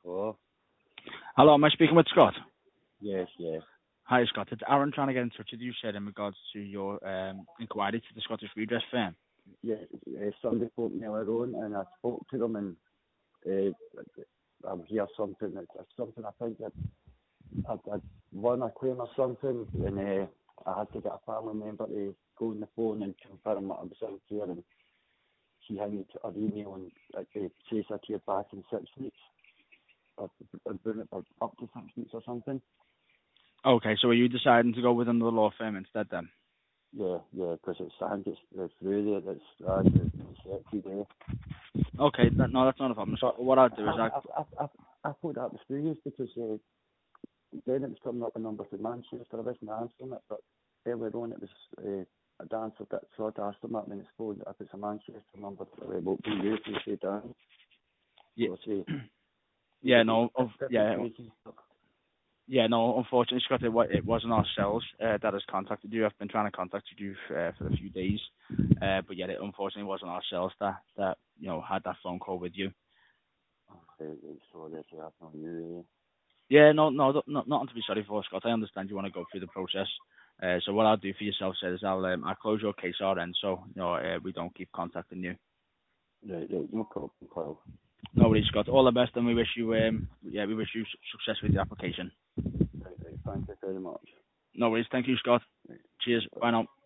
Hello? Hello, am I speaking with Scott? Yes, yes. Hi, Scott. It's Aaron trying to get in touch with you, sir, in regards to your inquiry to the Scottish Redress firm. Yes, somebody phoned me earlier on and I spoke to them and I'm here something, it's something I think that I'd won a claim or something and I had to get a family member to go on the phone and confirm that I was out here and she handed an email and it says I'd hear back in 6 weeks. I'd been it for up to 6 weeks or something. Okay, so are you deciding to go with another law firm instead then? Yeah, because I think it's through there, it's set today. Okay, no, that's not a problem. So what I'll do is I thought that was through you because then it was coming up a number for Manchester. I wasn't answering it, but earlier on it was I'd answered it, so I'd asked them that and it's phoned if it's a Manchester number, what do you say down? yeah, So yeah, no, yeah, no. Unfortunately, Scott, it wasn't ourselves that has contacted you. I've been trying to contact you for a few days, but yeah, it unfortunately wasn't ourselves that had that phone call with you. Okay, sorry if you have no you. Yeah, nothing to be sorry for, Scott. I understand you want to go through the process. So what I'll do for yourself, sir, is I'll close your case our end, so we don't keep contacting you. Right, no problem, pal. No worries, Scott. All the best, and we wish you success with your application. Right, thank you very much. No worries. Thank you, Scott. Right. Cheers. Bye now.